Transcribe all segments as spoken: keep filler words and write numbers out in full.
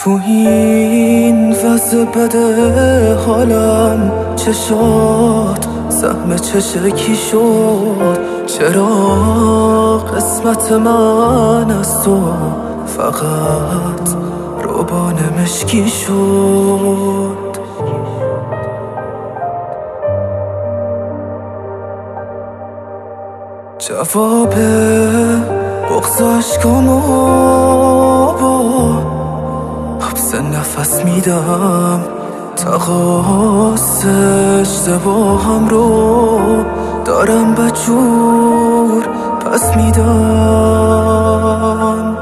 تو این وضع بده حالم چشات سهم چشکی شد. چرا قسمت من از تو فقط روبان مشکی شد؟ جواب بغض عشقامو با حبس نفس میدم، تقاص اشتباهم رو دارم بجور پس میدم.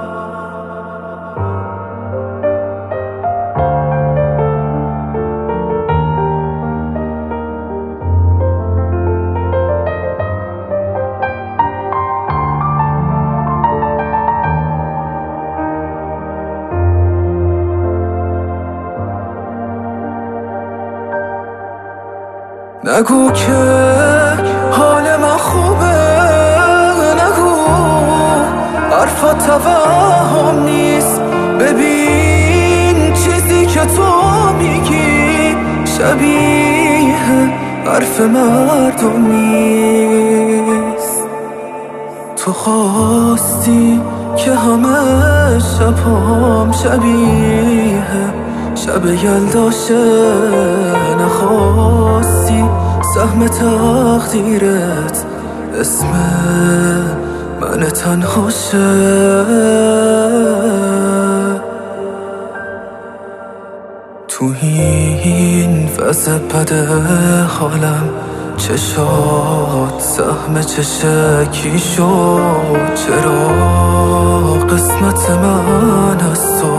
نگو که حال من خوبه، نگو حرفات توهم نیست. ببین چیزی که تو میگی شبیه حرف مردم نیست. تو خواستی که همه شبام شبیه شب یلداشه، نخواستی سهم تقدیرت اسم من تنهاشه. تو این وضع بده حالم چشات سهم چشکی شد. چرا قسمت من از تو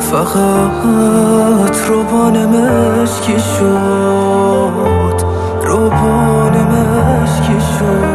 فقط روبان مشکی شد؟ روبان مشکی شد.